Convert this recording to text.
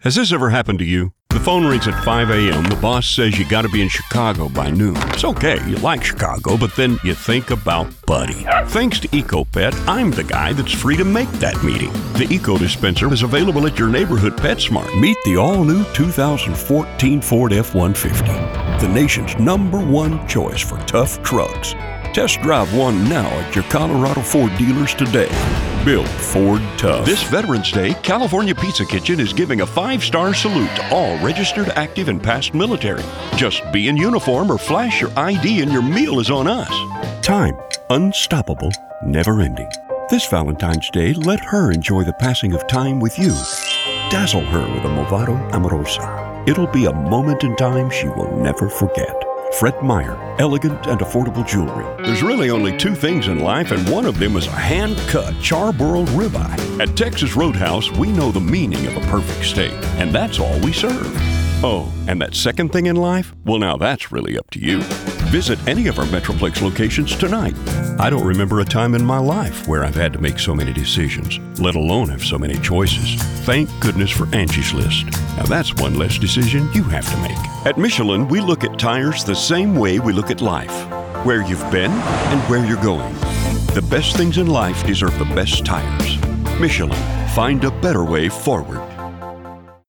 Has this ever happened to you? The phone rings at 5 a.m. The boss says you got to be in Chicago by noon. It's okay, you like Chicago, but then you think about Buddy. Thanks to EcoPet, I'm the guy that's free to make that meeting. The Eco Dispenser is available at your neighborhood PetSmart. Meet the all-new 2014 Ford F-150, the nation's #1 choice for tough trucks. Test drive one now at your Colorado Ford dealers today. Built Ford tough. This Veterans Day, California Pizza Kitchen is giving a 5-star salute to all registered, active, and past military. Just be in uniform or flash your ID and your meal is on us. Time, unstoppable, never-ending. This Valentine's Day, let her enjoy the passing of time with you. Dazzle her with a Movado Amorosa. It'll be a moment in time she will never forget. Fred Meyer, elegant and affordable jewelry. There's really only 2 things in life, and one of them is a hand-cut, charbroiled ribeye. At Texas Roadhouse, we know the meaning of a perfect steak, and that's all we serve. Oh, and that second thing in life? Well, now that's really up to you. Visit any of our Metroplex locations tonight. I don't remember a time in my life where I've had to make so many decisions, let alone have so many choices. Thank goodness for Angie's List. Now that's one less decision you have to make. At Michelin, we look at tires the same way we look at life. Where you've been and where you're going. The best things in life deserve the best tires. Michelin. Find a better way forward.